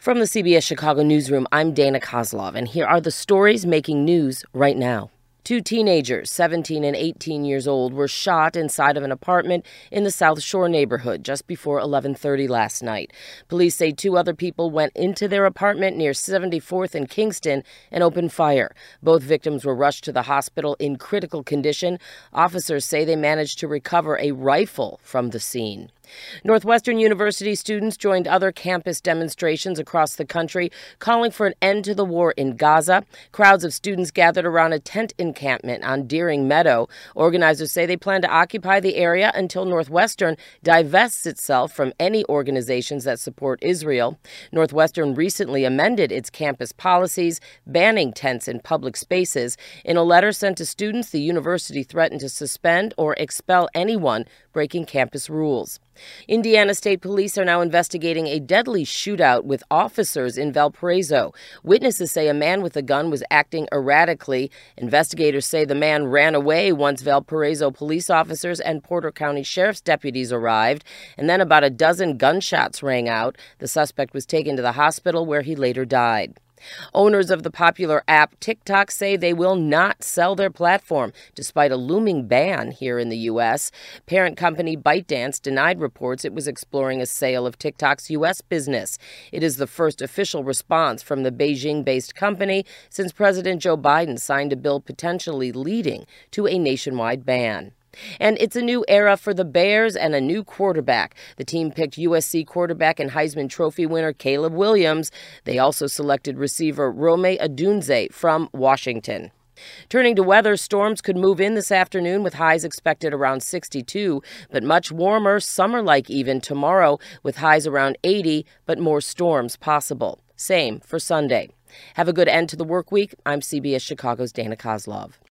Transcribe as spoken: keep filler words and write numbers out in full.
From the C B S Chicago newsroom, I'm Dana Kozlov, and here are the stories making news right now. Two teenagers, seventeen and eighteen years old, were shot inside of an apartment in the South Shore neighborhood just before eleven thirty last night. Police say two other people went into their apartment near seventy-fourth and Kingston and opened fire. Both victims were rushed to the hospital in critical condition. Officers say they managed to recover a rifle from the scene. Northwestern University students joined other campus demonstrations across the country calling for an end to the war in Gaza. Crowds of students gathered around a tent encampment on Deering Meadow. Organizers say they plan to occupy the area until Northwestern divests itself from any organizations that support Israel. Northwestern recently amended its campus policies, banning tents in public spaces. In a letter sent to students, the university threatened to suspend or expel anyone breaking campus rules. Indiana State Police are now investigating a deadly shootout with officers in Valparaiso. Witnesses say a man with a gun was acting erratically. Investigators say the man ran away once Valparaiso police officers and Porter County Sheriff's deputies arrived, and then about a dozen gunshots rang out. The suspect was taken to the hospital where he later died. Owners of the popular app TikTok say they will not sell their platform, despite a looming ban here in the U S. Parent company ByteDance denied reports it was exploring a sale of TikTok's U S business. It is the first official response from the Beijing-based company since President Joe Biden signed a bill potentially leading to a nationwide ban. And it's a new era for the Bears and a new quarterback. The team picked U S C quarterback and Heisman Trophy winner Caleb Williams. They also selected receiver Rome Odunze from Washington. Turning to weather, storms could move in this afternoon with highs expected around sixty-two, but much warmer, summer-like even tomorrow with highs around eighty, but more storms possible. Same for Sunday. Have a good end to the work week. I'm C B S Chicago's Dana Kozlov.